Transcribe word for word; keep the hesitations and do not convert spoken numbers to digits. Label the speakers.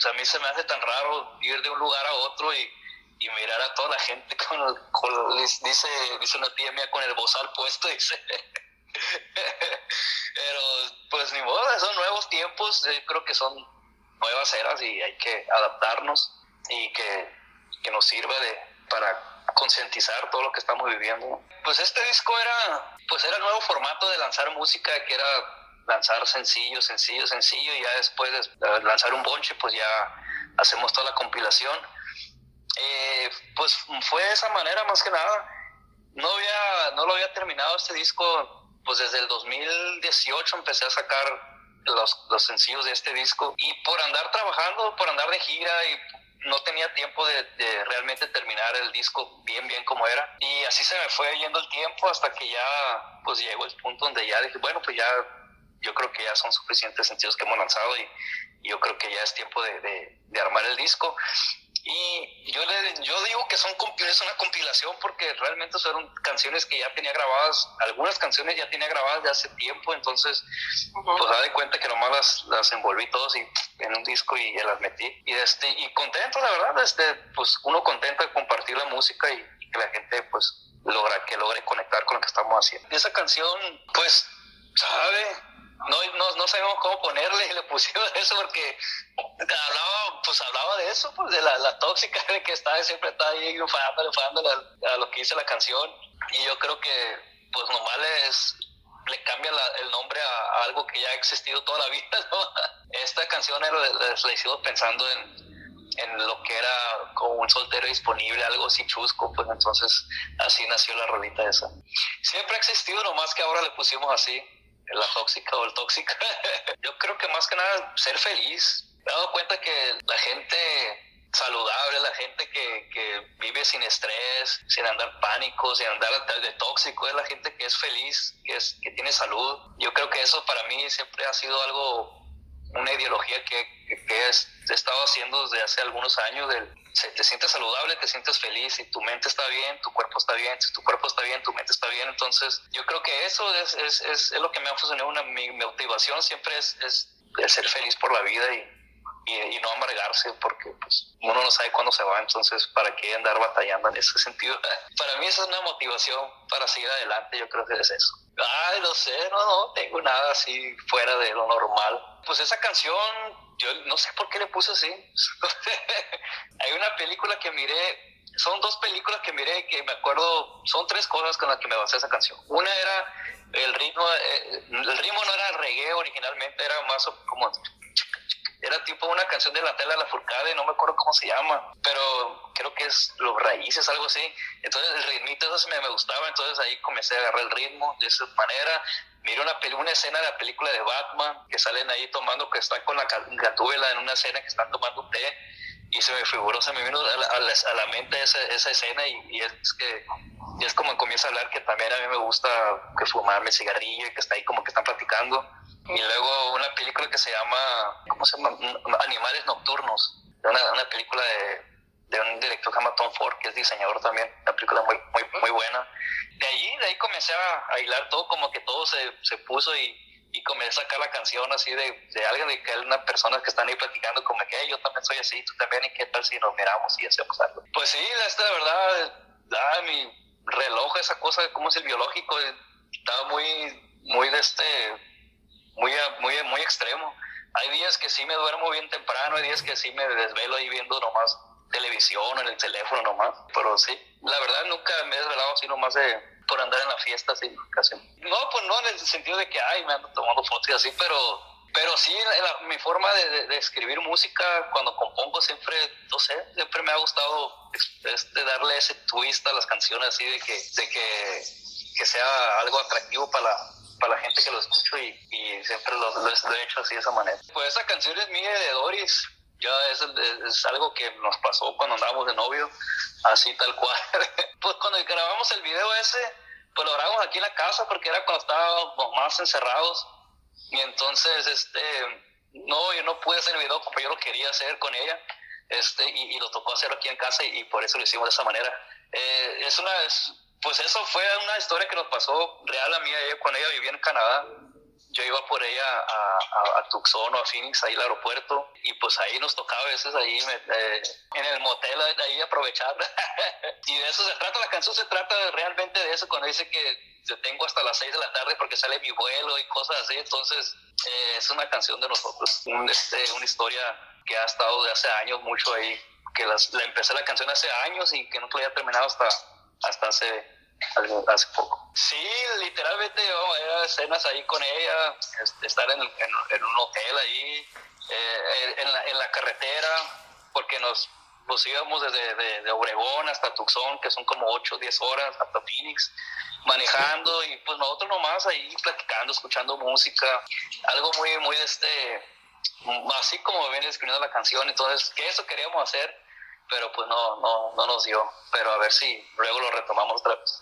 Speaker 1: pues a mí se me hace tan raro ir de un lugar a otro y, y mirar a toda la gente con, con dice, dice una tía mía con el bozal puesto, dice. Pero pues ni modo, son nuevos tiempos, eh, creo que son nuevas eras y hay que adaptarnos y que, que nos sirva de, para concientizar todo lo que estamos viviendo. Pues este disco era, pues era el nuevo formato de lanzar música, que era lanzar sencillo, sencillo, sencillo, y ya después de lanzar un bonche, pues ya hacemos toda la compilación. Eh, pues fue de esa manera más que nada. No había, no lo había terminado este disco, pues desde el dos mil dieciocho empecé a sacar los, los sencillos de este disco, y por andar trabajando, por andar de gira, y no tenía tiempo de, de realmente terminar el disco bien, bien como era, y así se me fue yendo el tiempo hasta que ya, pues llegó el punto donde ya dije, bueno, pues ya, yo creo que ya son suficientes sencillos que hemos lanzado y, y yo creo que ya es tiempo de, de, de armar el disco. Y yo, le, yo digo que son, es una compilación porque realmente fueron canciones que ya tenía grabadas, algunas canciones ya tenía grabadas de hace tiempo, entonces uh-huh. pues da de cuenta que nomás las, las envolví todos y, en un disco y ya las metí. Y, este, y contento, la verdad, este, pues uno contento de compartir la música y, y que la gente pues logra, que logre conectar con lo que estamos haciendo. Y esa canción, pues, sabe... No, no, no sabíamos cómo ponerle y le pusimos eso porque hablaba, pues hablaba de eso, pues de la, la tóxica, de que estaba, siempre estaba ahí enfadando, enfadando a, a lo que dice la canción. Y yo creo que pues nomás les, le cambia la, el nombre a, a algo que ya ha existido toda la vida, ¿no? Esta canción era, la hicimos pensando en, en lo que era como un soltero disponible, algo así chusco, pues entonces así nació la rolita esa. Siempre ha existido, nomás que ahora le pusimos así. La tóxica o el tóxico. Yo creo que más que nada ser feliz. Me he dado cuenta que la gente saludable, la gente que, que vive sin estrés, sin andar pánico, sin andar de tóxico, es la gente que es feliz, que, es, que tiene salud. Yo creo que eso para mí siempre ha sido algo, una ideología que, que, que es, he estado haciendo desde hace algunos años. Del, te sientes saludable, te sientes feliz, y tu mente está bien, tu cuerpo está bien, si tu cuerpo está bien, tu mente está bien. Entonces yo creo que eso es, es, es, es lo que me ha funcionado. Una, mi, mi motivación siempre es, es, es ser feliz por la vida y, y, y no amargarse, porque pues, uno no sabe cuándo se va, entonces para qué andar batallando en ese sentido. Para mí esa es una motivación para seguir adelante. Yo creo que es eso. Ay, no sé, no, no tengo nada así fuera de lo normal. Pues esa canción, yo no sé por qué le puse así. Hay una película que miré, son dos películas que miré que me acuerdo, son tres cosas con las que me basé esa canción. Una era el ritmo, eh, el ritmo no era reggae originalmente, era más como... Era tipo una canción de la Tela Lafourcade, no me acuerdo cómo se llama, pero creo que es Los Raíces, algo así. Entonces el ritmito eso me, me gustaba, entonces ahí comencé a agarrar el ritmo de esa manera. Miré una, una escena de la película de Batman, que salen ahí tomando, que están con la Gatúbela en una escena que están tomando té, y se me figuró, se me vino a la, a la, a la mente esa, esa escena, y, y es que y es como comienza a hablar que también a mí me gusta que fumarme cigarrillo y que está ahí como que están platicando. Y luego una película que se llama, ¿cómo se llama? Animales Nocturnos, una, una película de, de un director que se llama Tom Ford, que es diseñador también, una película muy, muy, muy buena. De ahí, de ahí comencé a, a hilar todo, como que todo se, se puso y, y comencé a sacar la canción así de, de alguien, de que hay una persona que están ahí platicando como que hey, yo también soy así, tú también, y qué tal si nos miramos y hacemos algo. Pues sí, esta de verdad, ah, mi reloj, esa cosa, como es el biológico, estaba muy, muy de este... Muy, muy, muy extremo. Hay días que sí me duermo bien temprano, hay días que sí me desvelo ahí viendo nomás televisión en el teléfono nomás, pero sí, la verdad nunca me he desvelado así nomás de, por andar en la fiesta así, casi. No, pues no en el sentido de que ay, me ando tomando fotos y así, pero, pero sí la, mi forma de, de, de escribir música cuando compongo siempre, no sé, siempre me ha gustado este, darle ese twist a las canciones así de que, de que, que sea algo atractivo para la para la gente que lo escucho y, y siempre lo, lo, lo he hecho así de esa manera. Pues esa canción es mía de Doris, ya es, es algo que nos pasó cuando andábamos de novio, así tal cual. Pues cuando grabamos el video ese, pues lo grabamos aquí en la casa porque era cuando estábamos más encerrados y entonces este, no, yo no pude hacer el video como yo lo quería hacer con ella, este, y, y lo tocó hacerlo aquí en casa y, y por eso lo hicimos de esa manera. Eh, es una... Es, Pues eso fue una historia que nos pasó real a mí. Cuando ella vivía en Canadá, yo iba por ella a, a, a Tucson o a Phoenix, ahí al aeropuerto, y pues ahí nos tocaba a veces ahí eh, en el motel, ahí aprovechar. Y de eso se trata, la canción se trata realmente de eso, cuando dice que te tengo hasta las seis de la tarde porque sale mi vuelo y cosas así. Entonces eh, es una canción de nosotros, un, este, una historia que ha estado de hace años mucho ahí, que las, la empecé la canción hace años y que no la había terminado hasta, hasta hace hace poco. Sí, literalmente oh, era escenas ahí con ella, este, estar en, en, en un hotel ahí, eh, en, la, en la carretera, porque nos, nos íbamos desde de, de Obregón hasta Tucson, que son como ocho o diez horas, hasta Phoenix, manejando, y pues nosotros nomás ahí platicando, escuchando música, algo muy, muy de este, así como viene escribiendo la canción. Entonces, que eso queríamos hacer, pero pues no, no, no nos dio, pero a ver si luego lo retomamos otra vez.